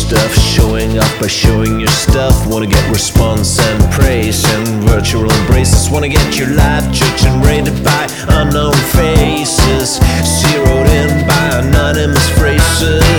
stuff, showing up by showing your stuff. Wanna get response and praise and virtual embraces. Wanna get your life judged and rated by unknown faces, zeroed in by anonymous phrases.